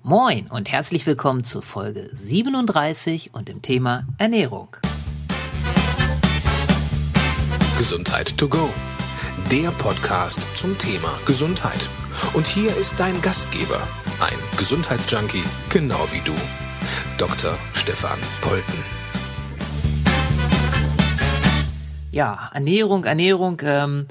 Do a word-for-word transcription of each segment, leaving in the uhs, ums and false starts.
Moin und herzlich willkommen zur Folge siebenunddreißig und dem Thema Ernährung. Gesundheit to go, der Podcast zum Thema Gesundheit. Und hier ist dein Gastgeber, ein Gesundheitsjunkie, genau wie du, Doktor Stefan Polten. Ja, Ernährung, Ernährung, ähm,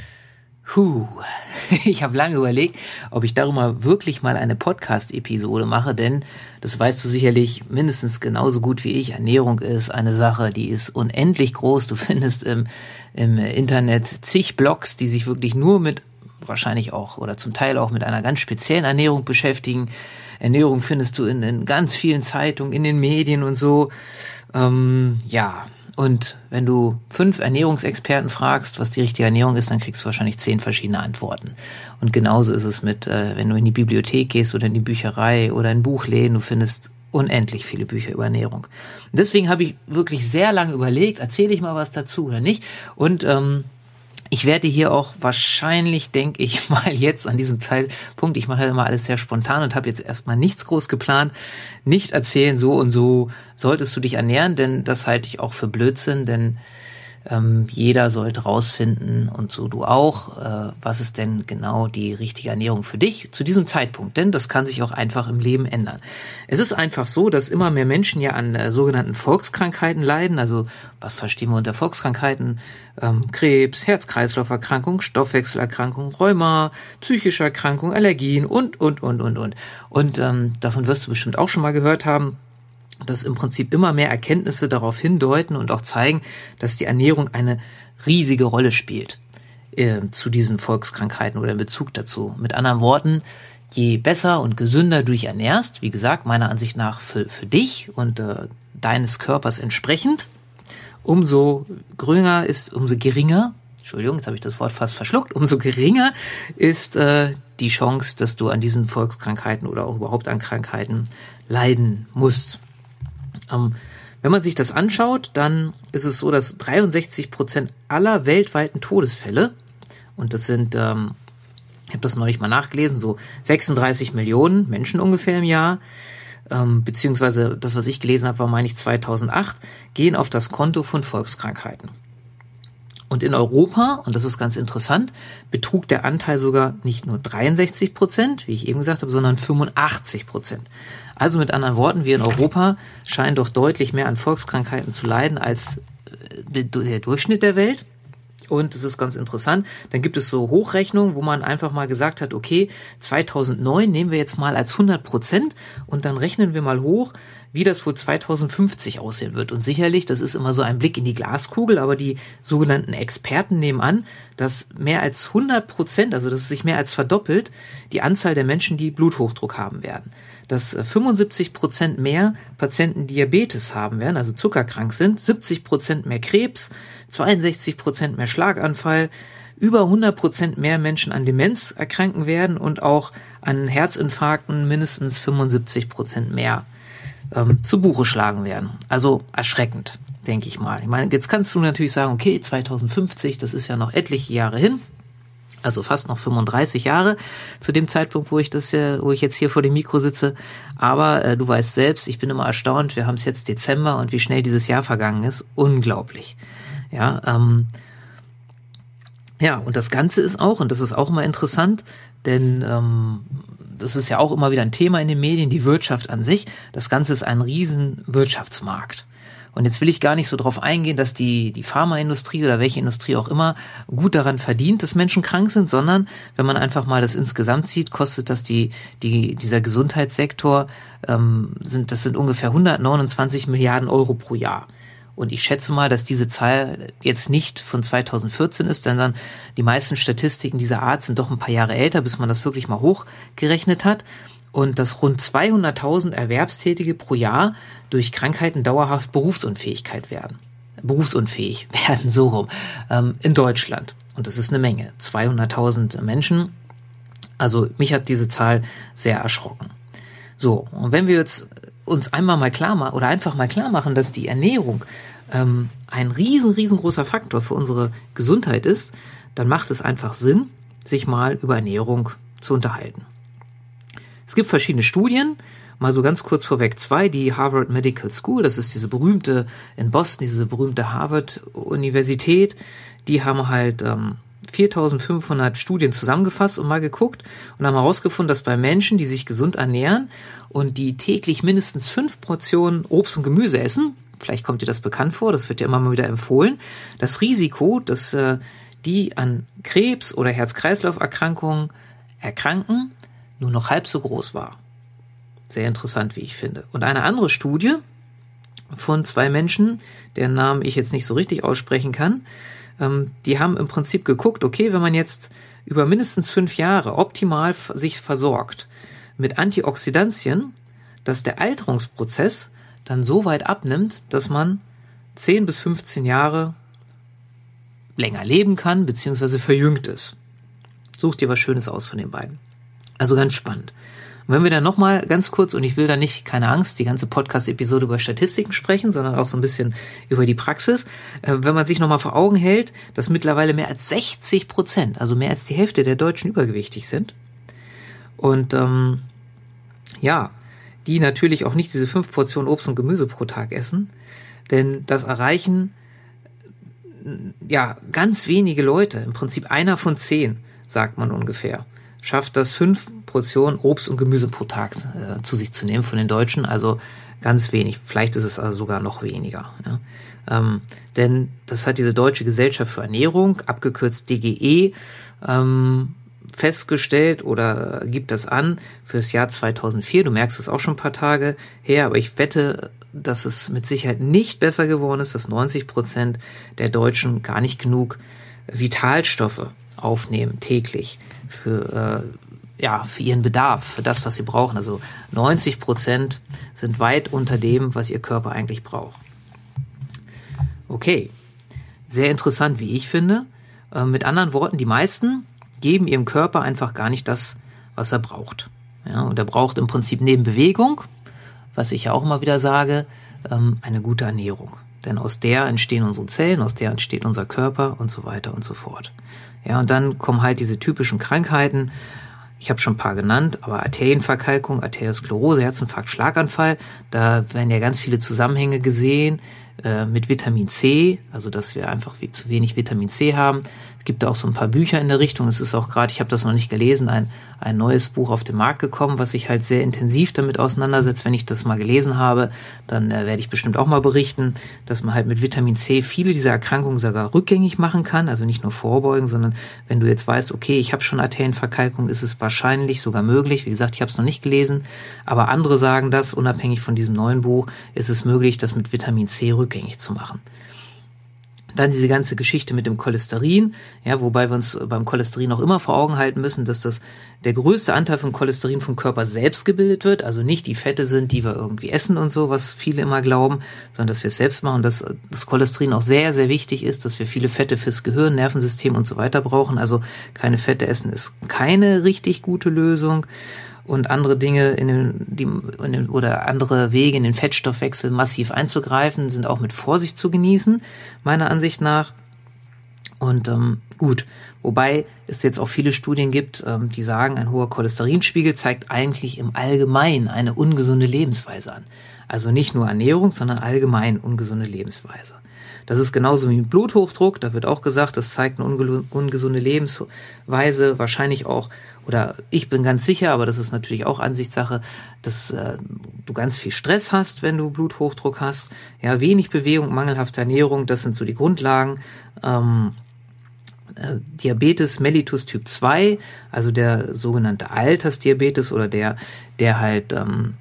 huh. Ich habe lange überlegt, ob ich darüber wirklich mal eine Podcast-Episode mache, denn das weißt du sicherlich mindestens genauso gut wie ich. Ernährung ist eine Sache, die ist unendlich groß. Du findest im, im Internet zig Blogs, die sich wirklich nur mit, wahrscheinlich auch oder zum Teil auch mit einer ganz speziellen Ernährung beschäftigen. Ernährung findest du in, in ganz vielen Zeitungen, in den Medien und so. Ähm, ja, und wenn du fünf Ernährungsexperten fragst, was die richtige Ernährung ist, dann kriegst du wahrscheinlich zehn verschiedene Antworten. Und genauso ist es mit, äh, wenn du in die Bibliothek gehst oder in die Bücherei oder in Buchläden, du findest unendlich viele Bücher über Ernährung. Und deswegen habe ich wirklich sehr lange überlegt, erzähle ich mal was dazu oder nicht. Und ähm, ich werde hier auch wahrscheinlich, denke ich mal jetzt an diesem Zeitpunkt, ich mache ja immer alles sehr spontan und habe jetzt erstmal nichts groß geplant, nicht erzählen, so und so solltest du dich ernähren, denn das halte ich auch für Blödsinn, denn ähm, jeder sollte rausfinden und so du auch, äh, was ist denn genau die richtige Ernährung für dich zu diesem Zeitpunkt, denn das kann sich auch einfach im Leben ändern. Es ist einfach so, dass immer mehr Menschen ja an äh, sogenannten Volkskrankheiten leiden, also was verstehen wir unter Volkskrankheiten? Ähm, Krebs, Herz-Kreislauf-Erkrankung, Stoffwechselerkrankung, Rheuma, psychische Erkrankung, Allergien und, und, und, und, und. Und ähm, davon wirst du bestimmt auch schon mal gehört haben, dass im Prinzip immer mehr Erkenntnisse darauf hindeuten und auch zeigen, dass die Ernährung eine riesige Rolle spielt äh, zu diesen Volkskrankheiten oder in Bezug dazu. Mit anderen Worten, je besser und gesünder du dich ernährst, wie gesagt, meiner Ansicht nach für, für dich und äh, deines Körpers entsprechend, umso geringer ist, umso geringer, Entschuldigung, jetzt habe ich das Wort fast verschluckt, umso geringer ist äh, die Chance, dass du an diesen Volkskrankheiten oder auch überhaupt an Krankheiten leiden musst. Ähm, wenn man sich das anschaut, dann ist es so, dass dreiundsechzig Prozent aller weltweiten Todesfälle, und das sind, ähm, ich habe das neulich mal nachgelesen, so sechsunddreißig Millionen Menschen ungefähr im Jahr, ähm, beziehungsweise das, was ich gelesen habe, war, meine ich, zweitausendacht, gehen auf das Konto von Volkskrankheiten. Und in Europa, und das ist ganz interessant, betrug der Anteil sogar nicht nur dreiundsechzig Prozent, wie ich eben gesagt habe, sondern fünfundachtzig Prozent. Also mit anderen Worten, wir in Europa scheinen doch deutlich mehr an Volkskrankheiten zu leiden als der Durchschnitt der Welt. Und das ist ganz interessant. Dann gibt es so Hochrechnungen, wo man einfach mal gesagt hat, okay, zweitausendneun nehmen wir jetzt mal als hundert Prozent und dann rechnen wir mal hoch, wie das wohl zweitausendfünfzig aussehen wird. Und sicherlich, das ist immer so ein Blick in die Glaskugel, aber die sogenannten Experten nehmen an, dass mehr als hundert Prozent, also dass es sich mehr als verdoppelt, die Anzahl der Menschen, die Bluthochdruck haben werden. Dass fünfundsiebzig Prozent mehr Patienten Diabetes haben werden, also zuckerkrank sind, siebzig Prozent mehr Krebs, zweiundsechzig Prozent mehr Schlaganfall, über hundert Prozent mehr Menschen an Demenz erkranken werden und auch an Herzinfarkten mindestens fünfundsiebzig Prozent mehr ähm, zu Buche schlagen werden. Also erschreckend, denke ich mal. Ich meine, jetzt kannst du natürlich sagen, okay, zweitausendfünfzig, das ist ja noch etliche Jahre hin. Also fast noch fünfunddreißig Jahre zu dem Zeitpunkt, wo ich das, wo ich jetzt hier vor dem Mikro sitze. Aber äh, du weißt selbst, ich bin immer erstaunt. Wir haben es jetzt Dezember und wie schnell dieses Jahr vergangen ist, unglaublich. Ja, ähm, ja. Und das Ganze ist auch, und das ist auch immer interessant, denn ähm, das ist ja auch immer wieder ein Thema in den Medien, die Wirtschaft an sich. Das Ganze ist ein riesen Wirtschaftsmarkt. Und jetzt will ich gar nicht so drauf eingehen, dass die die Pharmaindustrie oder welche Industrie auch immer gut daran verdient, dass Menschen krank sind, sondern wenn man einfach mal das insgesamt sieht, kostet das die die dieser Gesundheitssektor ähm, sind das sind ungefähr hundertneunundzwanzig Milliarden Euro pro Jahr. Und ich schätze mal, dass diese Zahl jetzt nicht von zweitausendvierzehn ist, sondern die meisten Statistiken dieser Art sind doch ein paar Jahre älter, bis man das wirklich mal hochgerechnet hat. Und dass rund zweihunderttausend Erwerbstätige pro Jahr durch Krankheiten dauerhaft Berufsunfähigkeit werden. Berufsunfähig werden, so rum, ähm, in Deutschland. Und das ist eine Menge. zweihunderttausend Menschen. Also mich hat diese Zahl sehr erschrocken. So, und wenn wir jetzt uns einmal mal klar machen, oder einfach mal klar machen, dass die Ernährung ähm, ein riesen, riesengroßer Faktor für unsere Gesundheit ist, dann macht es einfach Sinn, sich mal über Ernährung zu unterhalten. Es gibt verschiedene Studien, mal so ganz kurz vorweg zwei, die Harvard Medical School, das ist diese berühmte, in Boston, diese berühmte Harvard-Universität, die haben halt ähm, viertausendfünfhundert Studien zusammengefasst und mal geguckt und haben herausgefunden, dass bei Menschen, die sich gesund ernähren und die täglich mindestens fünf Portionen Obst und Gemüse essen, vielleicht kommt dir das bekannt vor, das wird ja immer mal wieder empfohlen, das Risiko, dass äh, die an Krebs oder Herz-Kreislauf-Erkrankungen erkranken, nur noch halb so groß war. Sehr interessant, wie ich finde. Und eine andere Studie von zwei Menschen, deren Namen ich jetzt nicht so richtig aussprechen kann, ähm, die haben im Prinzip geguckt, okay, wenn man jetzt über mindestens fünf Jahre optimal f- sich versorgt mit Antioxidantien, dass der Alterungsprozess dann so weit abnimmt, dass man zehn bis fünfzehn Jahre länger leben kann, beziehungsweise verjüngt ist. Such dir was Schönes aus von den beiden. Also ganz spannend. Und wenn wir dann nochmal ganz kurz, und ich will da nicht, keine Angst, die ganze Podcast-Episode über Statistiken sprechen, sondern auch so ein bisschen über die Praxis, äh, wenn man sich nochmal vor Augen hält, dass mittlerweile mehr als sechzig Prozent, also mehr als die Hälfte der Deutschen übergewichtig sind. Und ähm, ja, die natürlich auch nicht diese fünf Portionen Obst und Gemüse pro Tag essen, denn das erreichen ja ganz wenige Leute, im Prinzip einer von zehn, sagt man ungefähr, schafft das fünf Portionen Obst und Gemüse pro Tag äh, zu sich zu nehmen von den Deutschen, also ganz wenig, vielleicht ist es also sogar noch weniger. Ja. Ähm, denn das hat diese Deutsche Gesellschaft für Ernährung, abgekürzt D G E, ähm, festgestellt oder gibt das an fürs Jahr zweitausendvier. Du merkst es auch schon ein paar Tage her, aber ich wette, dass es mit Sicherheit nicht besser geworden ist, dass neunzig Prozent der Deutschen gar nicht genug Vitalstoffe aufnehmen täglich für, äh, ja, für ihren Bedarf, für das, was sie brauchen. Also neunzig Prozent sind weit unter dem, was ihr Körper eigentlich braucht. Okay, sehr interessant, wie ich finde. Äh, mit anderen Worten, die meisten geben ihrem Körper einfach gar nicht das, was er braucht. Ja, und er braucht im Prinzip neben Bewegung, was ich ja auch immer wieder sage, ähm, eine gute Ernährung. Denn aus der entstehen unsere Zellen, aus der entsteht unser Körper und so weiter und so fort. Ja, und dann kommen halt diese typischen Krankheiten, ich habe schon ein paar genannt, aber Arterienverkalkung, Arteriosklerose, Herzinfarkt, Schlaganfall, da werden ja ganz viele Zusammenhänge gesehen äh, mit Vitamin C, also dass wir einfach zu wenig Vitamin C haben. Es gibt auch so ein paar Bücher in der Richtung. Es ist auch gerade, ich habe das noch nicht gelesen, ein, ein neues Buch auf den Markt gekommen, was sich halt sehr intensiv damit auseinandersetzt. Wenn ich das mal gelesen habe, dann äh, werde ich bestimmt auch mal berichten, dass man halt mit Vitamin C viele dieser Erkrankungen sogar rückgängig machen kann. Also nicht nur vorbeugen, sondern wenn du jetzt weißt, okay, ich habe schon Arterienverkalkung, ist es wahrscheinlich sogar möglich. Wie gesagt, ich habe es noch nicht gelesen, aber andere sagen das, unabhängig von diesem neuen Buch, ist es möglich, das mit Vitamin C rückgängig zu machen. Dann diese ganze Geschichte mit dem Cholesterin, ja, wobei wir uns beim Cholesterin auch immer vor Augen halten müssen, dass das der größte Anteil von Cholesterin vom Körper selbst gebildet wird, also nicht die Fette sind, die wir irgendwie essen und so, was viele immer glauben, sondern dass wir es selbst machen, dass das Cholesterin auch sehr, sehr wichtig ist, dass wir viele Fette fürs Gehirn, Nervensystem und so weiter brauchen, also keine Fette essen ist keine richtig gute Lösung. Und andere Dinge in den, die, in den, oder andere Wege in den Fettstoffwechsel massiv einzugreifen, sind auch mit Vorsicht zu genießen, meiner Ansicht nach. Und ähm, gut, wobei es jetzt auch viele Studien gibt, ähm, die sagen, ein hoher Cholesterinspiegel zeigt eigentlich im Allgemeinen eine ungesunde Lebensweise an. Also nicht nur Ernährung, sondern allgemein ungesunde Lebensweise. Das ist genauso wie mit Bluthochdruck, da wird auch gesagt, das zeigt eine ungesunde Lebensweise, wahrscheinlich auch, oder ich bin ganz sicher, aber das ist natürlich auch Ansichtssache, dass äh, du ganz viel Stress hast, wenn du Bluthochdruck hast. Ja, wenig Bewegung, mangelhafte Ernährung, das sind so die Grundlagen. Ähm, äh, Diabetes mellitus Typ zwei, also der sogenannte Altersdiabetes oder der, der halt ähm,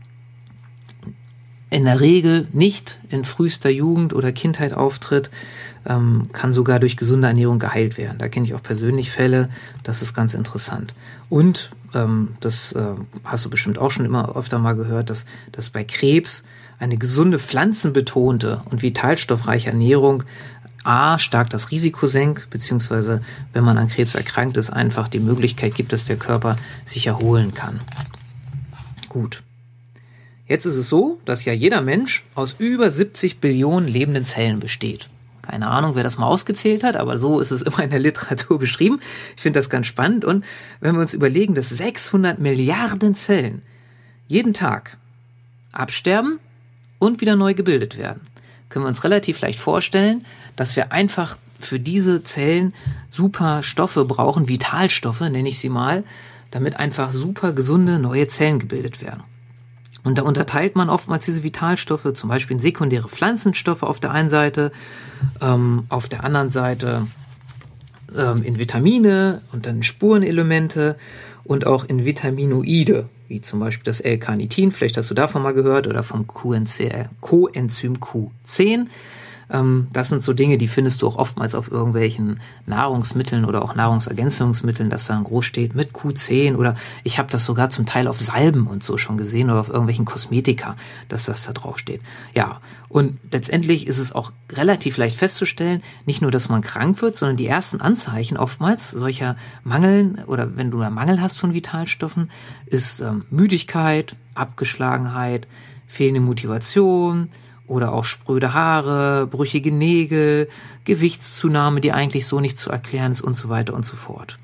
in der Regel nicht in frühester Jugend oder Kindheit auftritt, ähm, kann sogar durch gesunde Ernährung geheilt werden. Da kenne ich auch persönlich Fälle, das ist ganz interessant. Und ähm, das äh, hast du bestimmt auch schon immer öfter mal gehört, dass, dass bei Krebs eine gesunde pflanzenbetonte und vitalstoffreiche Ernährung A, stark das Risiko senkt, beziehungsweise wenn man an Krebs erkrankt ist, einfach die Möglichkeit gibt, dass der Körper sich erholen kann. Gut. Jetzt ist es so, dass ja jeder Mensch aus über siebzig Billionen lebenden Zellen besteht. Keine Ahnung, wer das mal ausgezählt hat, aber so ist es immer in der Literatur beschrieben. Ich finde das ganz spannend. Und wenn wir uns überlegen, dass sechshundert Milliarden Zellen jeden Tag absterben und wieder neu gebildet werden, können wir uns relativ leicht vorstellen, dass wir einfach für diese Zellen super Stoffe brauchen, Vitalstoffe nenne ich sie mal, damit einfach super gesunde neue Zellen gebildet werden. Und da unterteilt man oftmals diese Vitalstoffe, zum Beispiel in sekundäre Pflanzenstoffe auf der einen Seite, ähm, auf der anderen Seite ähm, in Vitamine und dann Spurenelemente und auch in Vitaminoide, wie zum Beispiel das L-Carnitin, vielleicht hast du davon mal gehört, oder vom Coenzym Q zehn. Das sind so Dinge, die findest du auch oftmals auf irgendwelchen Nahrungsmitteln oder auch Nahrungsergänzungsmitteln, dass da groß steht mit Q zehn, oder ich habe das sogar zum Teil auf Salben und so schon gesehen oder auf irgendwelchen Kosmetika, dass das da drauf steht. Ja, und letztendlich ist es auch relativ leicht festzustellen, nicht nur, dass man krank wird, sondern die ersten Anzeichen oftmals solcher Mangeln oder wenn du einen Mangel hast von Vitalstoffen, ist ähm, Müdigkeit, Abgeschlagenheit, fehlende Motivation, oder auch spröde Haare, brüchige Nägel, Gewichtszunahme, die eigentlich so nicht zu erklären ist und so weiter und so fort.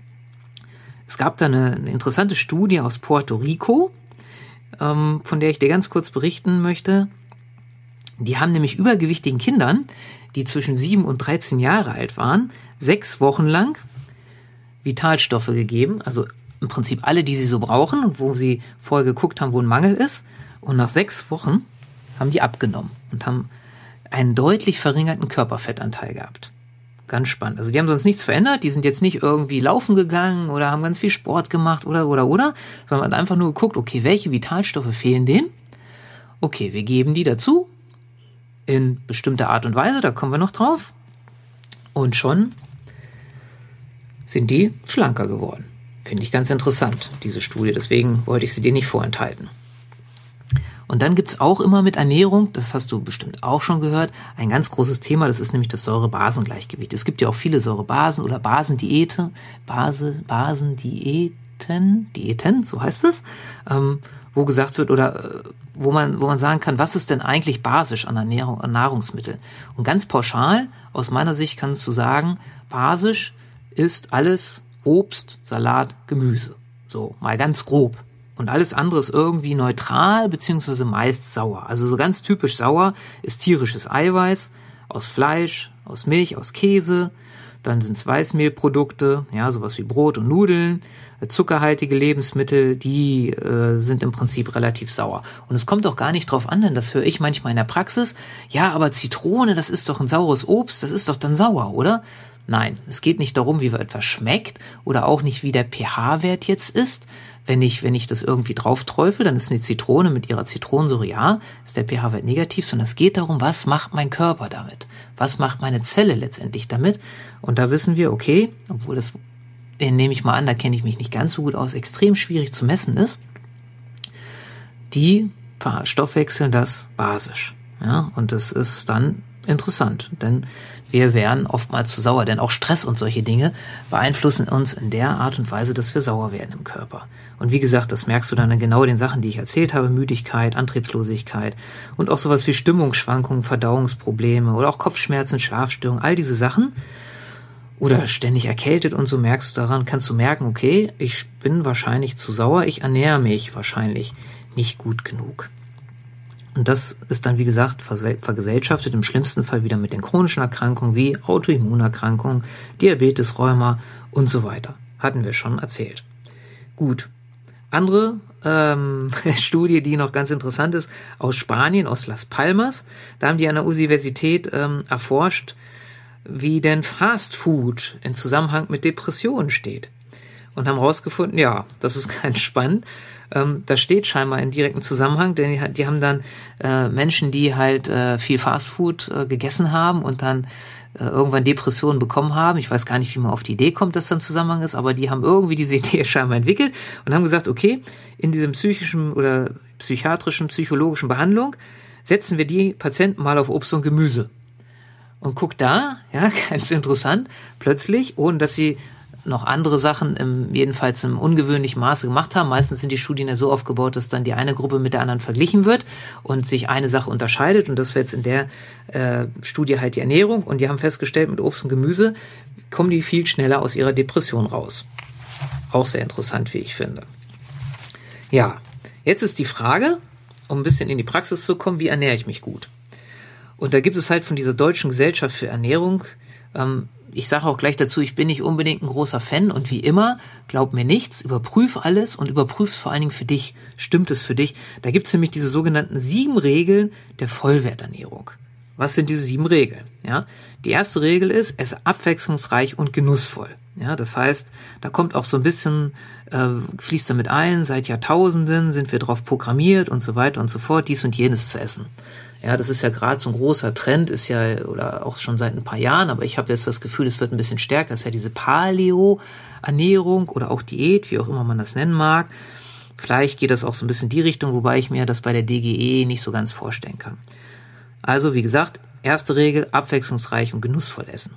Es gab da eine, eine interessante Studie aus Puerto Rico, ähm, von der ich dir ganz kurz berichten möchte. Die haben nämlich übergewichtigen Kindern, die zwischen sieben und dreizehn Jahre alt waren, sechs Wochen lang Vitalstoffe gegeben, also im Prinzip alle, die sie so brauchen und wo sie vorher geguckt haben, wo ein Mangel ist. Und nach sechs Wochen haben die abgenommen und haben einen deutlich verringerten Körperfettanteil gehabt. Ganz spannend. Also die haben sonst nichts verändert, die sind jetzt nicht irgendwie laufen gegangen oder haben ganz viel Sport gemacht oder, oder, oder, sondern man hat einfach nur geguckt, okay, welche Vitalstoffe fehlen denen? Okay, wir geben die dazu in bestimmter Art und Weise, da kommen wir noch drauf. Und schon sind die schlanker geworden. Finde ich ganz interessant, diese Studie. Deswegen wollte ich sie dir nicht vorenthalten. Und dann gibt's auch immer mit Ernährung, das hast du bestimmt auch schon gehört, ein ganz großes Thema, das ist nämlich das Säure-Basen-Gleichgewicht. Es gibt ja auch viele Säurebasen oder Basendiäte, Base, Basendiäten, Diäten, so heißt es, ähm, wo gesagt wird oder äh, wo man, wo man sagen kann, was ist denn eigentlich basisch an Ernährung, an Nahrungsmitteln? Und ganz pauschal, aus meiner Sicht kannst du sagen, basisch ist alles Obst, Salat, Gemüse. So, mal ganz grob. Und alles andere ist irgendwie neutral, beziehungsweise meist sauer. Also so ganz typisch sauer ist tierisches Eiweiß aus Fleisch, aus Milch, aus Käse. Dann sind es Weißmehlprodukte, ja, sowas wie Brot und Nudeln. Zuckerhaltige Lebensmittel, die äh, sind im Prinzip relativ sauer. Und es kommt auch gar nicht drauf an, denn das höre ich manchmal in der Praxis. Ja, aber Zitrone, das ist doch ein saures Obst, das ist doch dann sauer, oder? Nein, es geht nicht darum, wie etwas schmeckt oder auch nicht, wie der pH-Wert jetzt ist. Wenn ich, wenn ich das irgendwie drauf träufel, dann ist eine Zitrone mit ihrer Zitronensäure, ja, ist der pH-Wert negativ, sondern es geht darum, was macht mein Körper damit? Was macht meine Zelle letztendlich damit? Und da wissen wir, okay, obwohl das, den nehme ich mal an, da kenne ich mich nicht ganz so gut aus, extrem schwierig zu messen ist, die verstoffwechseln das basisch. Ja, und das ist dann interessant, denn wir wären oftmals zu sauer, denn auch Stress und solche Dinge beeinflussen uns in der Art und Weise, dass wir sauer werden im Körper. Und wie gesagt, das merkst du dann in genau den Sachen, die ich erzählt habe, Müdigkeit, Antriebslosigkeit und auch sowas wie Stimmungsschwankungen, Verdauungsprobleme oder auch Kopfschmerzen, Schlafstörungen, all diese Sachen oder ständig erkältet und so merkst du daran, kannst du merken, okay, ich bin wahrscheinlich zu sauer, ich ernähre mich wahrscheinlich nicht gut genug. Und das ist dann, wie gesagt, vergesellschaftet im schlimmsten Fall wieder mit den chronischen Erkrankungen wie Autoimmunerkrankungen, Diabetes, Rheuma und so weiter. Hatten wir schon erzählt. Gut. Andere ähm, Studie, die noch ganz interessant ist, aus Spanien, aus Las Palmas. Da haben die an der Universität ähm, erforscht, wie denn Fast Food in Zusammenhang mit Depressionen steht. Und haben herausgefunden, ja, das ist ganz spannend. Ähm, das steht scheinbar in direkten Zusammenhang, denn die, die haben dann äh, Menschen, die halt äh, viel Fastfood äh, gegessen haben und dann äh, irgendwann Depressionen bekommen haben. Ich weiß gar nicht, wie man auf die Idee kommt, dass da ein Zusammenhang ist, aber die haben irgendwie diese Idee scheinbar entwickelt und haben gesagt, okay, in diesem psychischen oder psychiatrischen, psychologischen Behandlung setzen wir die Patienten mal auf Obst und Gemüse. Und guck da, ja, ganz interessant, plötzlich, ohne dass sie noch andere Sachen im, jedenfalls im ungewöhnlichen Maße gemacht haben. Meistens sind die Studien ja so aufgebaut, dass dann die eine Gruppe mit der anderen verglichen wird und sich eine Sache unterscheidet. Und das wäre jetzt in der äh, Studie halt die Ernährung. Und die haben festgestellt, mit Obst und Gemüse kommen die viel schneller aus ihrer Depression raus. Auch sehr interessant, wie ich finde. Ja, Jetzt ist die Frage, um ein bisschen in die Praxis zu kommen, wie ernähre ich mich gut? Und da gibt es halt von dieser Deutschen Gesellschaft für Ernährung, ähm, ich sage auch gleich dazu, ich bin nicht unbedingt ein großer Fan und wie immer, glaub mir nichts, überprüf alles und überprüf es vor allen Dingen für dich. Stimmt es für dich? Da gibt es nämlich diese sogenannten sieben Regeln der Vollwerternährung. Was sind diese sieben Regeln? Ja, die erste Regel ist, esse abwechslungsreich und genussvoll. Ja, das heißt, da kommt auch so ein bisschen, äh, fließt damit ein, seit Jahrtausenden sind wir darauf programmiert und so weiter und so fort, dies und jenes zu essen. Ja, das ist ja gerade so ein großer Trend, ist ja, oder auch schon seit ein paar Jahren, aber ich habe jetzt das Gefühl, es wird ein bisschen stärker, das ist ja diese Paleo-Ernährung oder auch Diät, wie auch immer man das nennen mag. Vielleicht geht das auch so ein bisschen in die Richtung, wobei ich mir das bei der D G E nicht so ganz vorstellen kann. Also, wie gesagt, erste Regel, abwechslungsreich und genussvoll essen.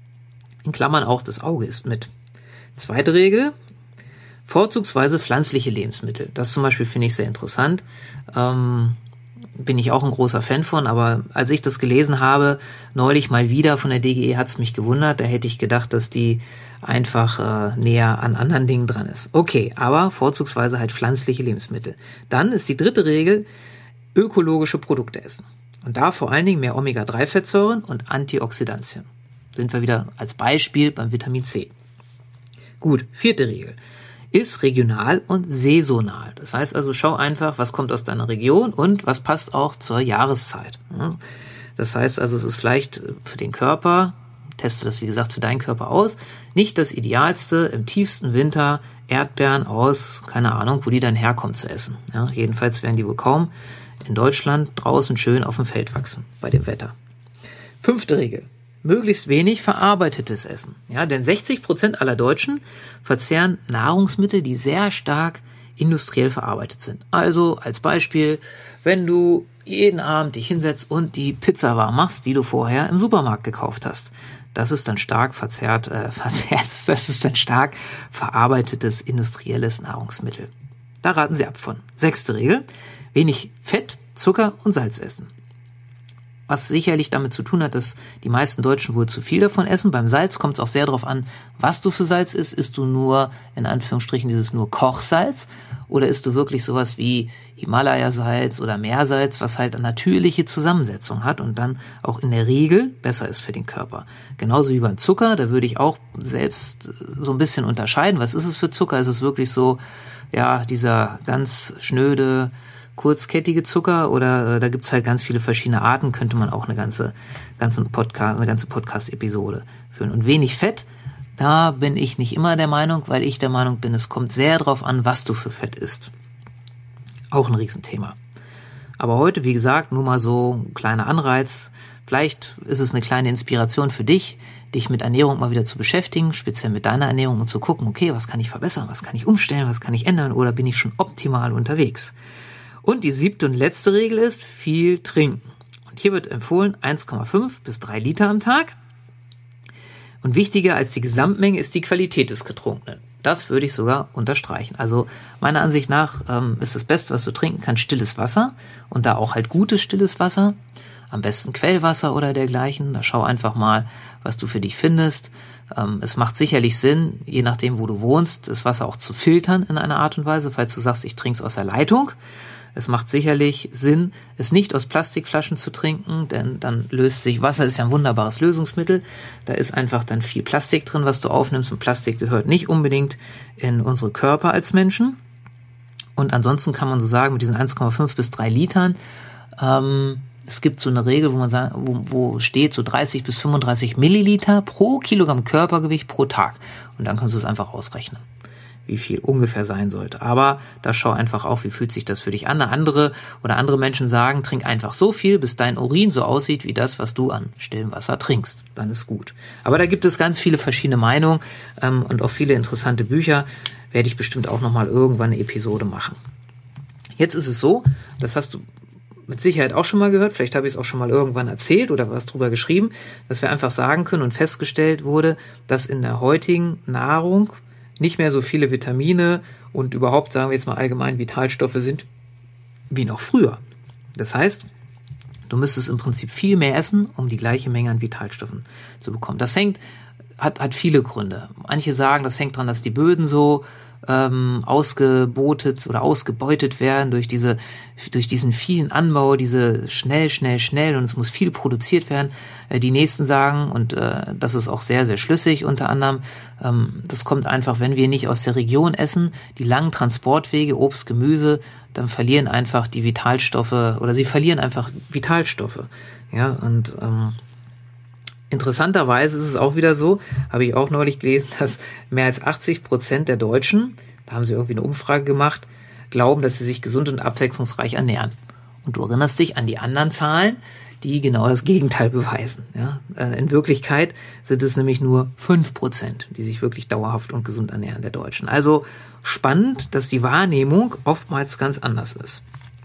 In Klammern auch das Auge isst mit. Zweite Regel, vorzugsweise pflanzliche Lebensmittel. Das zum Beispiel finde ich sehr interessant. Ähm, bin ich auch ein großer Fan von, aber als ich das gelesen habe, neulich mal wieder von der D G E, hat es mich gewundert. Da hätte ich gedacht, dass die einfach äh, näher an anderen Dingen dran ist. Okay, aber vorzugsweise halt pflanzliche Lebensmittel. Dann ist die dritte Regel, ökologische Produkte essen. Und da vor allen Dingen mehr Omega drei Fettsäuren und Antioxidantien. Sind wir wieder als Beispiel beim Vitamin C. Gut, vierte Regel. Ist regional und saisonal. Das heißt also, schau einfach, was kommt aus deiner Region und was passt auch zur Jahreszeit. Das heißt also, es ist vielleicht für den Körper, teste das wie gesagt für deinen Körper aus, nicht das Idealste im tiefsten Winter Erdbeeren aus, keine Ahnung, wo die dann herkommen zu essen. Ja, jedenfalls werden die wohl kaum in Deutschland draußen schön auf dem Feld wachsen, bei dem Wetter. Fünfte Regel. Möglichst wenig verarbeitetes Essen. Ja, denn sechzig Prozent aller Deutschen verzehren Nahrungsmittel, die sehr stark industriell verarbeitet sind. Also als Beispiel, wenn du jeden Abend dich hinsetzt und die Pizza warm machst, die du vorher im Supermarkt gekauft hast. Das ist dann stark verzerrt, äh, verzerrt, das ist dann stark verarbeitetes industrielles Nahrungsmittel. Da raten Sie ab von. Sechste Regel, wenig Fett, Zucker und Salz essen. Was sicherlich damit zu tun hat, dass die meisten Deutschen wohl zu viel davon essen. Beim Salz kommt es auch sehr darauf an, was du für Salz isst. Isst du nur, in Anführungsstrichen, dieses nur Kochsalz? Oder isst du wirklich sowas wie Himalaya-Salz oder Meersalz, was halt eine natürliche Zusammensetzung hat und dann auch in der Regel besser ist für den Körper. Genauso wie beim Zucker, da würde ich auch selbst so ein bisschen unterscheiden. Was ist es für Zucker? Ist es wirklich so, ja, dieser ganz schnöde, kurzkettige Zucker oder äh, da gibt's halt ganz viele verschiedene Arten, könnte man auch eine ganze, ganze Podcast, eine ganze Podcast-Episode führen. Und wenig Fett, da bin ich nicht immer der Meinung, weil ich der Meinung bin, es kommt sehr drauf an, was du für Fett isst. Auch ein Riesenthema. Aber heute, wie gesagt, nur mal so ein kleiner Anreiz. Vielleicht ist es eine kleine Inspiration für dich, dich mit Ernährung mal wieder zu beschäftigen, speziell mit deiner Ernährung und zu gucken, okay, was kann ich verbessern, was kann ich umstellen, was kann ich ändern oder bin ich schon optimal unterwegs? Und die siebte und letzte Regel ist, viel trinken. Und hier wird empfohlen eins Komma fünf bis drei Liter am Tag. Und wichtiger als die Gesamtmenge ist die Qualität des Getrunkenen. Das würde ich sogar unterstreichen. Also meiner Ansicht nach ähm, ist das Beste, was du trinken kannst, stilles Wasser. Und da auch halt gutes stilles Wasser. Am besten Quellwasser oder dergleichen. Da schau einfach mal, was du für dich findest. Ähm, es macht sicherlich Sinn, je nachdem, wo du wohnst, das Wasser auch zu filtern in einer Art und Weise. Falls du sagst, ich trinke es aus der Leitung. Es macht sicherlich Sinn, es nicht aus Plastikflaschen zu trinken, denn dann löst sich, Wasser ist ja ein wunderbares Lösungsmittel, da ist einfach dann viel Plastik drin, was du aufnimmst und Plastik gehört nicht unbedingt in unsere Körper als Menschen. Und ansonsten kann man so sagen, mit diesen eins Komma fünf bis drei Litern, ähm, es gibt so eine Regel, wo man sagt, wo, wo steht so dreißig bis fünfunddreißig Milliliter pro Kilogramm Körpergewicht pro Tag. Und dann kannst du es einfach ausrechnen, wie viel ungefähr sein sollte. Aber da schau einfach auf, wie fühlt sich das für dich an. Andere oder andere Menschen sagen, trink einfach so viel, bis dein Urin so aussieht wie das, was du an stillem Wasser trinkst. Dann ist gut. Aber da gibt es ganz viele verschiedene Meinungen ähm, und auch viele interessante Bücher. Werde ich bestimmt auch nochmal irgendwann eine Episode machen. Jetzt ist es so, das hast du mit Sicherheit auch schon mal gehört, vielleicht habe ich es auch schon mal irgendwann erzählt oder was drüber geschrieben, dass wir einfach sagen können und festgestellt wurde, dass in der heutigen Nahrung nicht mehr so viele Vitamine und überhaupt, sagen wir jetzt mal allgemein, Vitalstoffe sind wie noch früher. Das heißt, Du müsstest im Prinzip viel mehr essen, um die gleiche Menge an Vitalstoffen zu bekommen. Das hängt, hat, hat viele Gründe. Manche sagen, das hängt daran, dass die Böden so ähm, ausgebotet oder ausgebeutet werden durch diese, durch diesen vielen Anbau, diese schnell, schnell, schnell und es muss viel produziert werden. Äh, die nächsten sagen, und äh, das ist auch sehr, sehr schlüssig unter anderem, ähm, das kommt einfach, wenn wir nicht aus der Region essen, die langen Transportwege, Obst, Gemüse, dann verlieren einfach die Vitalstoffe oder sie verlieren einfach Vitalstoffe. Ja, und ähm, interessanterweise ist es auch wieder so, habe ich auch neulich gelesen, dass mehr als achtzig Prozent der Deutschen, da haben sie irgendwie eine Umfrage gemacht, glauben, dass sie sich gesund und abwechslungsreich ernähren. Und du erinnerst dich an die anderen Zahlen, die genau das Gegenteil beweisen. Ja? In Wirklichkeit sind es nämlich nur fünf Prozent, die sich wirklich dauerhaft und gesund ernähren, der Deutschen. Also spannend, dass die Wahrnehmung oftmals ganz anders ist.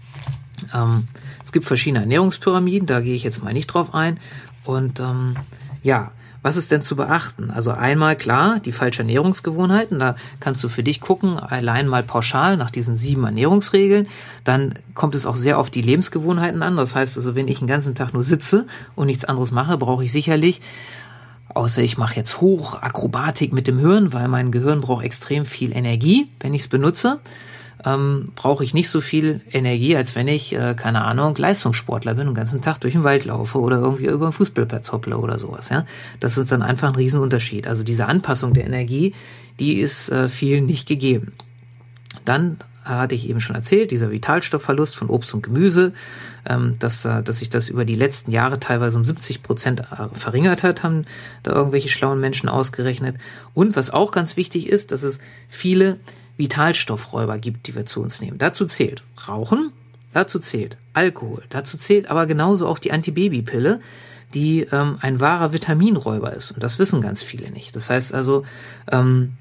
Ähm, es gibt verschiedene Ernährungspyramiden, da gehe ich jetzt mal nicht drauf ein. Und ähm, ja, was ist denn zu beachten? Also einmal klar, die falschen Ernährungsgewohnheiten, da kannst du für dich gucken, allein mal pauschal nach diesen sieben Ernährungsregeln. Dann kommt es auch sehr auf die Lebensgewohnheiten an. Das heißt also, wenn ich den ganzen Tag nur sitze und nichts anderes mache, brauche ich sicherlich, außer ich mache jetzt Hochakrobatik mit dem Hirn, weil mein Gehirn braucht extrem viel Energie, wenn ich es benutze. Ähm, brauche ich nicht so viel Energie, als wenn ich, äh, keine Ahnung, Leistungssportler bin und den ganzen Tag durch den Wald laufe oder irgendwie über den Fußballplatz hopple oder sowas. Ja, das ist dann einfach ein Riesenunterschied. Also diese Anpassung der Energie, die ist äh, vielen nicht gegeben. Dann hatte ich eben schon erzählt, dieser Vitalstoffverlust von Obst und Gemüse, ähm, dass, äh, dass sich das über die letzten Jahre teilweise um siebzig Prozent verringert hat, haben da irgendwelche schlauen Menschen ausgerechnet. Und was auch ganz wichtig ist, dass es viele Vitalstoffräuber gibt, die wir zu uns nehmen. Dazu zählt Rauchen, dazu zählt Alkohol, dazu zählt aber genauso auch die Antibabypille, die ähm, ein wahrer Vitaminräuber ist. Und das wissen ganz viele nicht. Das heißt also, ähm,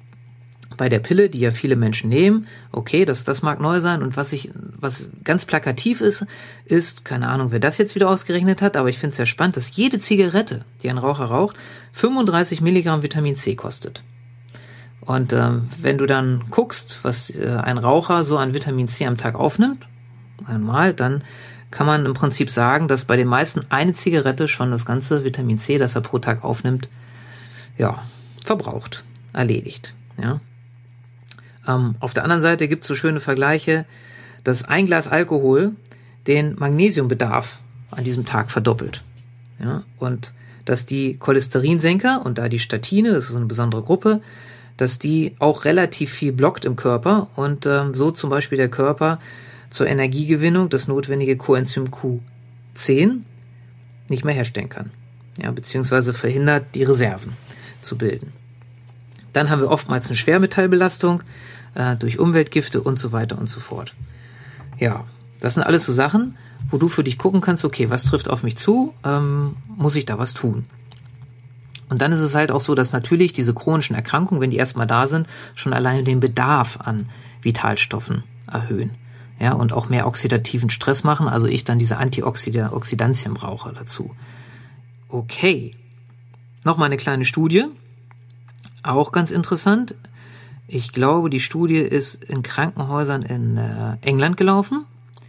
bei der Pille, die ja viele Menschen nehmen, okay, das, das mag neu sein. Und was ich, was ganz plakativ ist, ist, keine Ahnung, wer das jetzt wieder ausgerechnet hat, aber ich finde es sehr spannend, dass jede Zigarette, die ein Raucher raucht, fünfunddreißig Milligramm Vitamin C kostet. Und ähm, wenn du dann guckst, was äh, ein Raucher so an Vitamin C am Tag aufnimmt, einmal, dann kann man im Prinzip sagen, dass bei den meisten eine Zigarette schon das ganze Vitamin C, das er pro Tag aufnimmt, ja, verbraucht, erledigt. Ja. Ähm, auf der anderen Seite gibt es so schöne Vergleiche, dass ein Glas Alkohol den Magnesiumbedarf an diesem Tag verdoppelt. Ja. Und dass die Cholesterinsenker und da die Statine, das ist eine besondere Gruppe, dass die auch relativ viel blockt im Körper und ähm, so zum Beispiel der Körper zur Energiegewinnung das notwendige Coenzym Q zehn nicht mehr herstellen kann, ja, beziehungsweise verhindert, die Reserven zu bilden. Dann haben wir oftmals eine Schwermetallbelastung äh, durch Umweltgifte und so weiter und so fort. Ja, das sind alles so Sachen, wo du für dich gucken kannst, okay, was trifft auf mich zu, ähm, muss ich da was tun? Und dann ist es halt auch so, dass natürlich diese chronischen Erkrankungen, wenn die erstmal da sind, schon alleine den Bedarf an Vitalstoffen erhöhen. Ja, und auch mehr oxidativen Stress machen, also ich dann diese Antioxidantien brauche dazu. Okay. Nochmal eine kleine Studie. Auch ganz interessant. Ich glaube, die Studie ist in Krankenhäusern in äh, England gelaufen.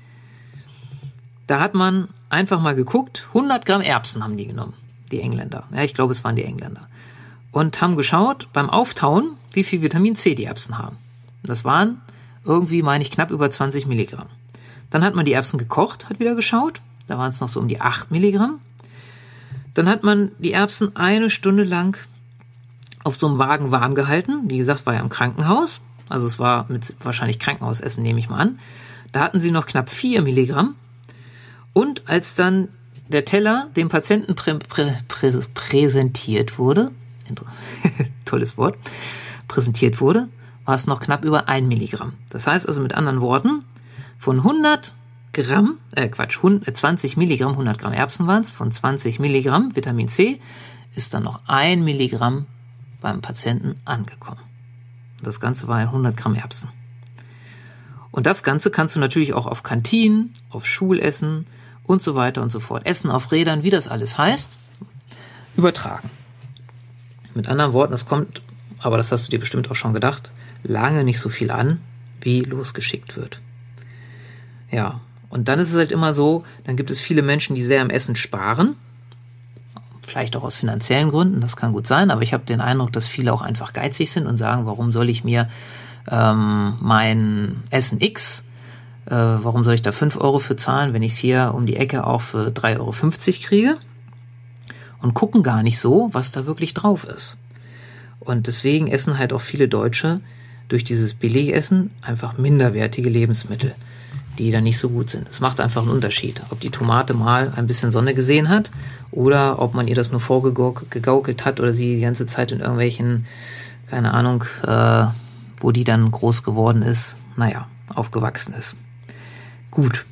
Da hat man einfach mal geguckt, hundert Gramm Erbsen haben die genommen. Die Engländer. Ja, ich glaube, es waren die Engländer. Und haben geschaut, beim Auftauen, wie viel Vitamin C die Erbsen haben. Das waren irgendwie, meine ich, knapp über zwanzig Milligramm. Dann hat man die Erbsen gekocht, hat wieder geschaut. Da waren es noch so um die acht Milligramm. Dann hat man die Erbsen eine Stunde lang auf so einem Wagen warm gehalten. Wie gesagt, war ja im Krankenhaus. Also es war mit wahrscheinlich Krankenhausessen, nehme ich mal an. Da hatten sie noch knapp vier Milligramm. Und als dann der Teller dem Patienten prä, prä, prä, präsentiert wurde, tolles Wort, präsentiert wurde, war es noch knapp über ein Milligramm. Das heißt also mit anderen Worten, von hundert Gramm, äh Quatsch, zwanzig Milligramm, hundert Gramm Erbsen waren es, von zwanzig Milligramm Vitamin C ist dann noch ein Milligramm beim Patienten angekommen. Das Ganze war hundert Gramm Erbsen. Und das Ganze kannst du natürlich auch auf Kantinen, auf Schulessen und so weiter und so fort, Essen auf Rädern, wie das alles heißt, übertragen. Mit anderen Worten, es kommt, aber das hast du dir bestimmt auch schon gedacht, lange nicht so viel an, wie losgeschickt wird. Ja, Und dann ist es halt immer so, dann gibt es viele Menschen, die sehr am Essen sparen. Vielleicht auch aus finanziellen Gründen, das kann gut sein, aber ich habe den Eindruck, dass viele auch einfach geizig sind und sagen, warum soll ich mir ähm, mein Essen X, äh, warum soll ich da fünf Euro für zahlen, wenn ich es hier um die Ecke auch für drei Euro fünfzig kriege? Und gucken gar nicht so, was da wirklich drauf ist. Und deswegen essen halt auch viele Deutsche durch dieses Billigessen einfach minderwertige Lebensmittel, die dann nicht so gut sind. Es macht einfach einen Unterschied, ob die Tomate mal ein bisschen Sonne gesehen hat oder ob man ihr das nur vorgegaukelt hat oder sie die ganze Zeit in irgendwelchen, keine Ahnung, äh, wo die dann groß geworden ist, naja, aufgewachsen ist. Gut,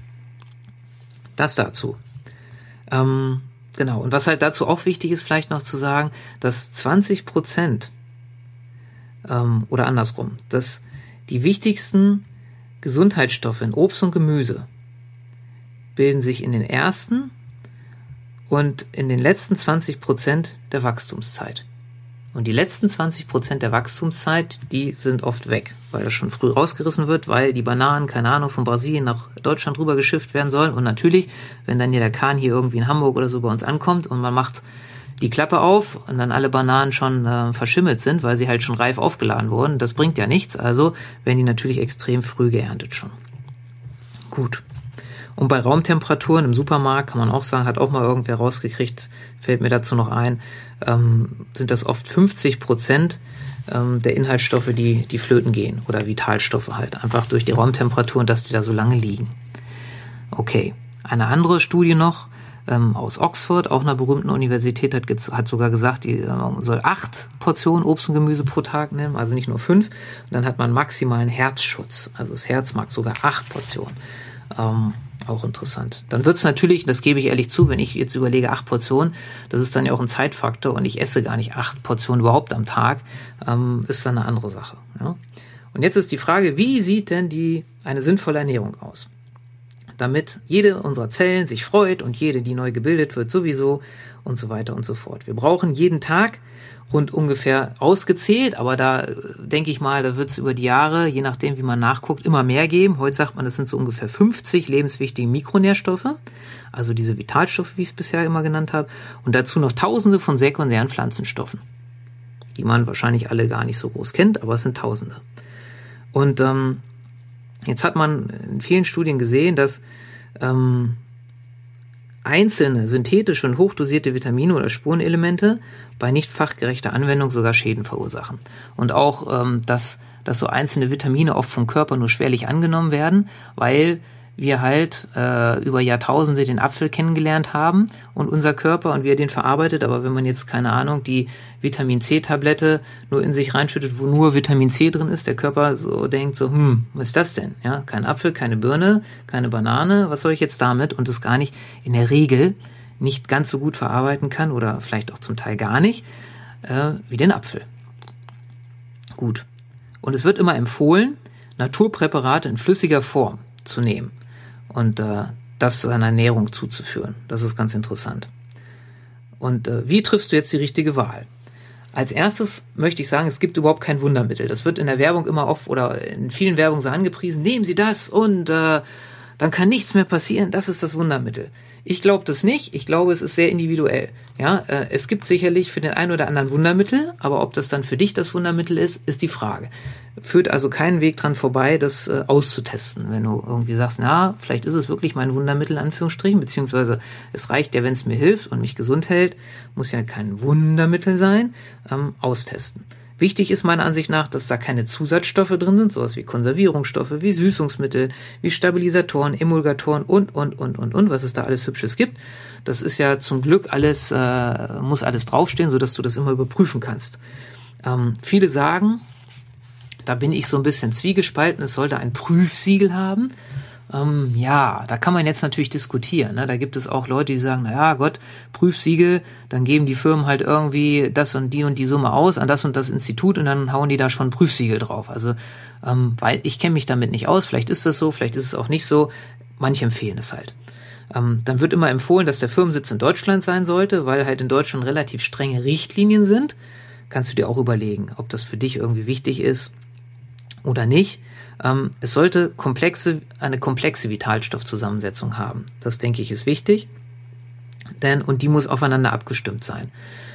das dazu. Ähm, genau, und was halt dazu auch wichtig ist, vielleicht noch zu sagen, dass zwanzig Prozent ähm, oder andersrum, dass die wichtigsten Gesundheitsstoffe in Obst und Gemüse bilden sich in den ersten und in den letzten zwanzig Prozent der Wachstumszeit. Und die letzten zwanzig Prozent der Wachstumszeit, die sind oft weg, weil das schon früh rausgerissen wird, weil die Bananen, keine Ahnung, von Brasilien nach Deutschland rüber geschifft werden sollen. Und natürlich, wenn dann hier der Kahn hier irgendwie in Hamburg oder so bei uns ankommt und man macht die Klappe auf und dann alle Bananen schon äh, verschimmelt sind, weil sie halt schon reif aufgeladen wurden. Das bringt ja nichts, also werden die natürlich extrem früh geerntet schon. Gut. Und bei Raumtemperaturen im Supermarkt kann man auch sagen, hat auch mal irgendwer rausgekriegt, fällt mir dazu noch ein, ähm, sind das oft fünfzig Prozent ähm, der Inhaltsstoffe, die, die flöten gehen oder Vitalstoffe halt, einfach durch die Raumtemperatur und dass die da so lange liegen. Okay, eine andere Studie noch, Ähm, aus Oxford, auch einer berühmten Universität, hat, ge- hat sogar gesagt, die äh, soll acht Portionen Obst und Gemüse pro Tag nehmen, also nicht nur fünf. Und dann hat man maximalen Herzschutz. Also das Herz mag sogar acht Portionen. Ähm, auch interessant. Dann wird es natürlich, das gebe ich ehrlich zu, wenn ich jetzt überlege, acht Portionen, das ist dann ja auch ein Zeitfaktor und ich esse gar nicht acht Portionen überhaupt am Tag, ähm, ist dann eine andere Sache. Ja? Und jetzt ist die Frage, wie sieht denn die eine sinnvolle Ernährung aus? Damit jede unserer Zellen sich freut und jede, die neu gebildet wird, sowieso und so weiter und so fort. Wir brauchen jeden Tag rund ungefähr ausgezählt, aber da denke ich mal, da wird es über die Jahre, je nachdem wie man nachguckt, immer mehr geben. Heute sagt man, das sind so ungefähr fünfzig lebenswichtige Mikronährstoffe, also diese Vitalstoffe, wie ich es bisher immer genannt habe, und dazu noch Tausende von sekundären Pflanzenstoffen, die man wahrscheinlich alle gar nicht so groß kennt, aber es sind Tausende. Und ähm, jetzt hat man in vielen Studien gesehen, dass ähm, einzelne synthetische und hochdosierte Vitamine oder Spurenelemente bei nicht fachgerechter Anwendung sogar Schäden verursachen. Und auch, ähm, dass, dass so einzelne Vitamine oft vom Körper nur schwerlich angenommen werden, weil wir halt äh, über Jahrtausende den Apfel kennengelernt haben und unser Körper und wie er den verarbeitet. Aber wenn man jetzt, keine Ahnung, die Vitamin-C-Tablette nur in sich reinschüttet, wo nur Vitamin C drin ist, der Körper so denkt so, hm, was ist das denn? Ja, kein Apfel, keine Birne, keine Banane, was soll ich jetzt damit? Und das gar nicht in der Regel nicht ganz so gut verarbeiten kann oder vielleicht auch zum Teil gar nicht, äh, wie den Apfel. Gut. Und es wird immer empfohlen, Naturpräparate in flüssiger Form zu nehmen und äh, das seiner Ernährung zuzuführen. Das ist ganz interessant. Und äh, wie triffst du jetzt die richtige Wahl? Als erstes möchte ich sagen, es gibt überhaupt kein Wundermittel. Das wird in der Werbung immer oft oder in vielen Werbungen so angepriesen. Nehmen Sie das und äh, dann kann nichts mehr passieren. Das ist das Wundermittel. Ich glaube das nicht. Ich glaube, es ist sehr individuell. Ja, äh, es gibt sicherlich für den einen oder anderen Wundermittel, aber ob das dann für dich das Wundermittel ist, ist die Frage. Führt also keinen Weg dran vorbei, das äh, auszutesten. Wenn du irgendwie sagst, na, vielleicht ist es wirklich mein Wundermittel, in Anführungsstrichen, beziehungsweise es reicht ja, wenn es mir hilft und mich gesund hält, muss ja kein Wundermittel sein, ähm, austesten. Wichtig ist meiner Ansicht nach, dass da keine Zusatzstoffe drin sind, sowas wie Konservierungsstoffe, wie Süßungsmittel, wie Stabilisatoren, Emulgatoren und, und, und, und, und, was es da alles Hübsches gibt. Das ist ja zum Glück alles, äh, muss alles draufstehen, sodass du das immer überprüfen kannst. Ähm, viele sagen, da bin ich so ein bisschen zwiegespalten, es sollte ein Prüfsiegel haben. Ähm, ja, da kann man jetzt natürlich diskutieren. Ne? Da gibt es auch Leute, die sagen, na ja, Gott, Prüfsiegel, dann geben die Firmen halt irgendwie das und die und die Summe aus an das und das Institut und dann hauen die da schon Prüfsiegel drauf. Also, ähm, weil ich kenne mich damit nicht aus, vielleicht ist das so, vielleicht ist es auch nicht so. Manche empfehlen es halt. Ähm, dann wird immer empfohlen, dass der Firmensitz in Deutschland sein sollte, weil halt in Deutschland relativ strenge Richtlinien sind. Kannst du dir auch überlegen, ob das für dich irgendwie wichtig ist oder nicht. Ähm, es sollte komplexe, eine komplexe Vitalstoffzusammensetzung haben. Das, denke ich, ist wichtig. Denn, und die muss aufeinander abgestimmt sein.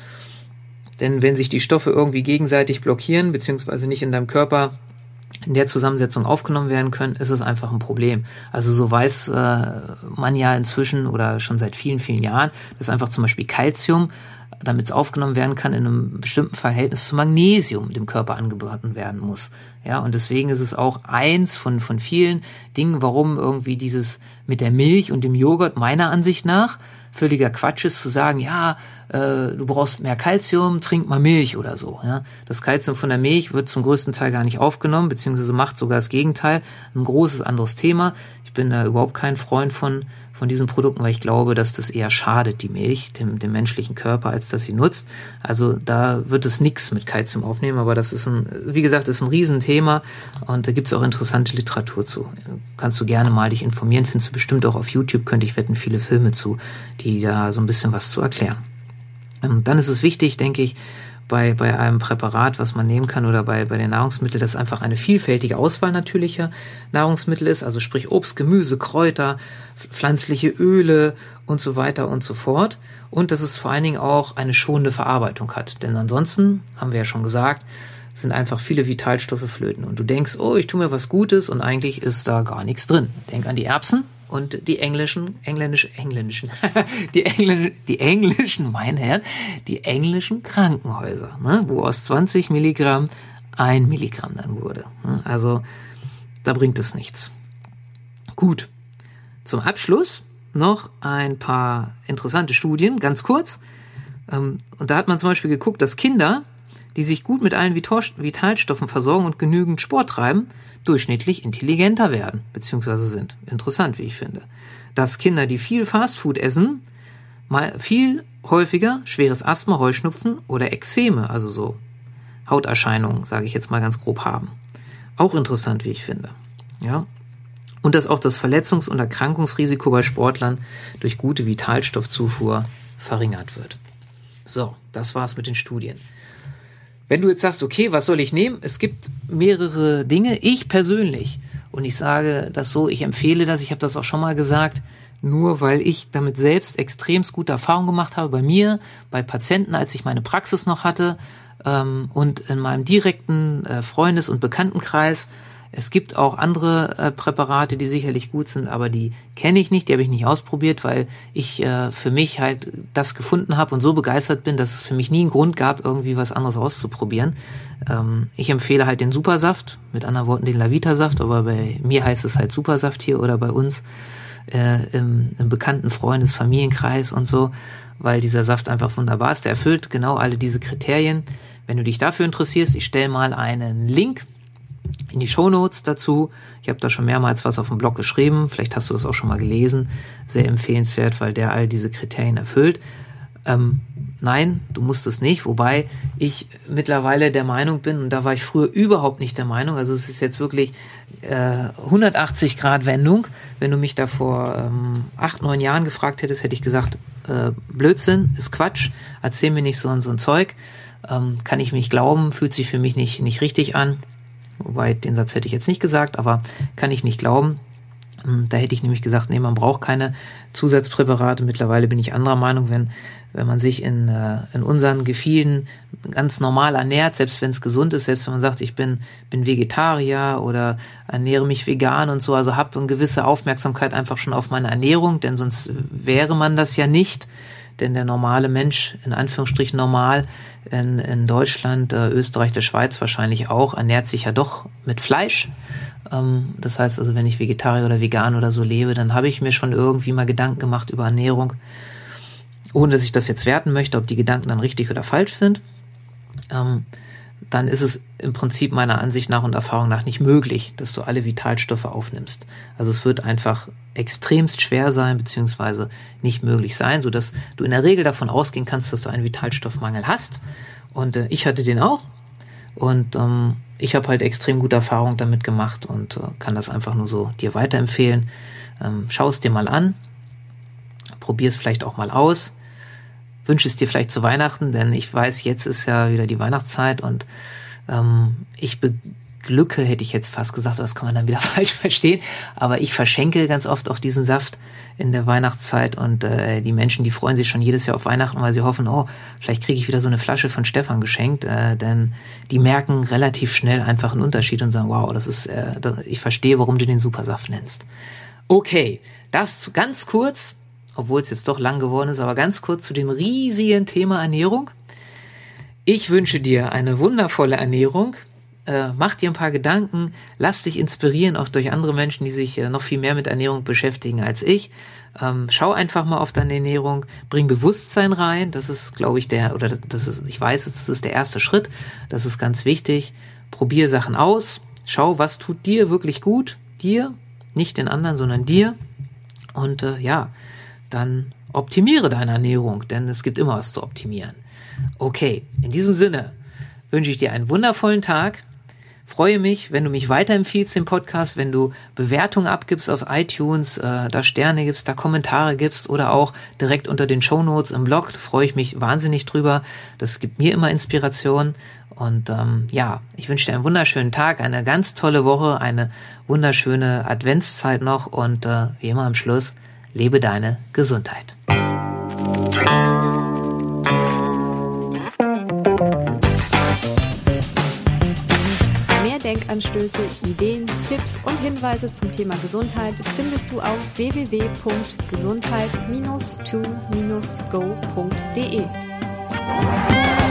Denn wenn sich die Stoffe irgendwie gegenseitig blockieren, beziehungsweise nicht in deinem Körper in der Zusammensetzung aufgenommen werden können, ist es einfach ein Problem. Also so weiß äh, man ja inzwischen oder schon seit vielen, vielen Jahren, dass einfach zum Beispiel Calcium, damit es aufgenommen werden kann, in einem bestimmten Verhältnis zu Magnesium dem Körper angeboten werden muss. Ja, und deswegen ist es auch eins von, von vielen Dingen, warum irgendwie dieses mit der Milch und dem Joghurt meiner Ansicht nach völliger Quatsch ist, zu sagen, ja, äh, du brauchst mehr Calcium, trink mal Milch oder so. Ja? Das Calcium von der Milch wird zum größten Teil gar nicht aufgenommen, beziehungsweise macht sogar das Gegenteil. Ein großes anderes Thema. Ich bin da überhaupt kein Freund von von diesen Produkten, weil ich glaube, dass das eher schadet, die Milch, dem, dem menschlichen Körper, als dass sie nutzt. Also da wird es nichts mit Calcium aufnehmen, aber das ist ein, wie gesagt, ist ein Riesenthema und da gibt es auch interessante Literatur zu. Kannst du gerne mal dich informieren, findest du bestimmt auch auf YouTube, könnte ich wetten, viele Filme zu, die da so ein bisschen was zu erklären. Und dann ist es wichtig, denke ich, bei, bei einem Präparat, was man nehmen kann oder bei, bei den Nahrungsmitteln, dass einfach eine vielfältige Auswahl natürlicher Nahrungsmittel ist, also sprich Obst, Gemüse, Kräuter, pflanzliche Öle und so weiter und so fort. Und dass es vor allen Dingen auch eine schonende Verarbeitung hat. Denn ansonsten, haben wir ja schon gesagt, sind einfach viele Vitalstoffe flöten. Und du denkst, oh, ich tue mir was Gutes und eigentlich ist da gar nichts drin. Denk an die Erbsen. Und die englischen, engländischen, engländischen, die, Engl- die englischen, mein Herr, die englischen Krankenhäuser, ne, wo aus zwanzig Milligramm ein Milligramm dann wurde. Also da bringt es nichts. Gut, zum Abschluss noch ein paar interessante Studien, ganz kurz. Und da hat man zum Beispiel geguckt, dass Kinder, die sich gut mit allen Vitalstoffen versorgen und genügend Sport treiben, durchschnittlich intelligenter werden, beziehungsweise sind. Interessant, wie ich finde. Dass Kinder, die viel Fastfood essen, mal viel häufiger schweres Asthma, Heuschnupfen oder Ekzeme, also so Hauterscheinungen, sage ich jetzt mal ganz grob, haben. Auch interessant, wie ich finde. Ja. Und dass auch das Verletzungs- und Erkrankungsrisiko bei Sportlern durch gute Vitalstoffzufuhr verringert wird. So, das war's mit den Studien. Wenn du jetzt sagst, okay, was soll ich nehmen? Es gibt mehrere Dinge. Ich persönlich, und ich sage das so, ich empfehle das, ich habe das auch schon mal gesagt, nur weil ich damit selbst extremst gute Erfahrungen gemacht habe, bei mir, bei Patienten, als ich meine Praxis noch hatte ähm, und in meinem direkten äh, Freundes- und Bekanntenkreis. Es gibt auch andere äh, Präparate, die sicherlich gut sind, aber die kenne ich nicht, die habe ich nicht ausprobiert, weil ich äh, für mich halt das gefunden habe und so begeistert bin, dass es für mich nie einen Grund gab, irgendwie was anderes auszuprobieren. Ähm, ich empfehle halt den Supersaft, mit anderen Worten den Lavita-Saft, aber bei mir heißt es halt Supersaft hier oder bei uns äh, im, im bekannten Freundes-, Familienkreis und so, weil dieser Saft einfach wunderbar ist. Der erfüllt genau alle diese Kriterien. Wenn du dich dafür interessierst, ich stelle mal einen Link in die Shownotes dazu. Ich habe da schon mehrmals was auf dem Blog geschrieben. Vielleicht hast du das auch schon mal gelesen. Sehr empfehlenswert, weil der all diese Kriterien erfüllt. Ähm, nein, du musst es nicht. Wobei ich mittlerweile der Meinung bin, und da war ich früher überhaupt nicht der Meinung, also es ist jetzt wirklich äh, hundertachtzig Grad Wendung. Wenn du mich da vor ähm, acht, neun Jahren gefragt hättest, hätte ich gesagt, äh, Blödsinn, ist Quatsch. Erzähl mir nicht so, so ein Zeug. Ähm, kann ich mich glauben, fühlt sich für mich nicht, nicht richtig an. Wobei, den Satz hätte ich jetzt nicht gesagt, aber kann ich nicht glauben. Da hätte ich nämlich gesagt, nee, man braucht keine Zusatzpräparate. Mittlerweile bin ich anderer Meinung, wenn wenn man sich in in unseren Gefilden ganz normal ernährt, selbst wenn es gesund ist, selbst wenn man sagt, ich bin bin Vegetarier oder ernähre mich vegan und so, also habe eine gewisse Aufmerksamkeit einfach schon auf meine Ernährung, denn sonst wäre man das ja nicht. Denn der normale Mensch, in Anführungsstrichen normal, in, in Deutschland, äh, Österreich, der Schweiz wahrscheinlich auch, ernährt sich ja doch mit Fleisch. Ähm, das heißt also, wenn ich Vegetarier oder vegan oder so lebe, dann habe ich mir schon irgendwie mal Gedanken gemacht über Ernährung, ohne dass ich das jetzt werten möchte, ob die Gedanken dann richtig oder falsch sind. Ähm, dann ist es im Prinzip meiner Ansicht nach und Erfahrung nach nicht möglich, dass du alle Vitalstoffe aufnimmst. Also es wird einfach extremst schwer sein, beziehungsweise nicht möglich sein, sodass du in der Regel davon ausgehen kannst, dass du einen Vitalstoffmangel hast. Und äh, ich hatte den auch. Und ähm, ich habe halt extrem gute Erfahrungen damit gemacht und äh, kann das einfach nur so dir weiterempfehlen. Ähm, schau es dir mal an. Probier es vielleicht auch mal aus. Wünsche es dir vielleicht zu Weihnachten, denn ich weiß, jetzt ist ja wieder die Weihnachtszeit und ähm, ich be- Glücke, hätte ich jetzt fast gesagt, das kann man dann wieder falsch verstehen, aber ich verschenke ganz oft auch diesen Saft in der Weihnachtszeit und äh, die Menschen, die freuen sich schon jedes Jahr auf Weihnachten, weil sie hoffen, oh, vielleicht kriege ich wieder so eine Flasche von Stefan geschenkt, äh, denn die merken relativ schnell einfach einen Unterschied und sagen, wow, das ist, äh, das, ich verstehe, warum du den Supersaft nennst. Okay, das ganz kurz, obwohl es jetzt doch lang geworden ist, aber ganz kurz zu dem riesigen Thema Ernährung. Ich wünsche dir eine wundervolle Ernährung. Äh, mach dir ein paar Gedanken, lass dich inspirieren, auch durch andere Menschen, die sich äh, noch viel mehr mit Ernährung beschäftigen als ich. Ähm, schau einfach mal auf deine Ernährung, bring Bewusstsein rein. Das ist, glaube ich, der, oder das ist, ich weiß, das ist der erste Schritt. Das ist ganz wichtig. Probier Sachen aus. Schau, was tut dir wirklich gut. Dir, nicht den anderen, sondern dir. Und äh, ja, dann optimiere deine Ernährung, denn es gibt immer was zu optimieren. Okay, in diesem Sinne wünsche ich dir einen wundervollen Tag. Freue mich, wenn du mich weiterempfiehlst, den Podcast, wenn du Bewertungen abgibst auf iTunes, äh, da Sterne gibst, da Kommentare gibst oder auch direkt unter den Shownotes im Blog. Da freue ich mich wahnsinnig drüber. Das gibt mir immer Inspiration. Und ähm, ja, ich wünsche dir einen wunderschönen Tag, eine ganz tolle Woche, eine wunderschöne Adventszeit noch und äh, wie immer am Schluss, lebe deine Gesundheit. Denkanstöße, Ideen, Tipps und Hinweise zum Thema Gesundheit findest du auf w w w punkt gesundheit Bindestrich to Bindestrich go punkt de.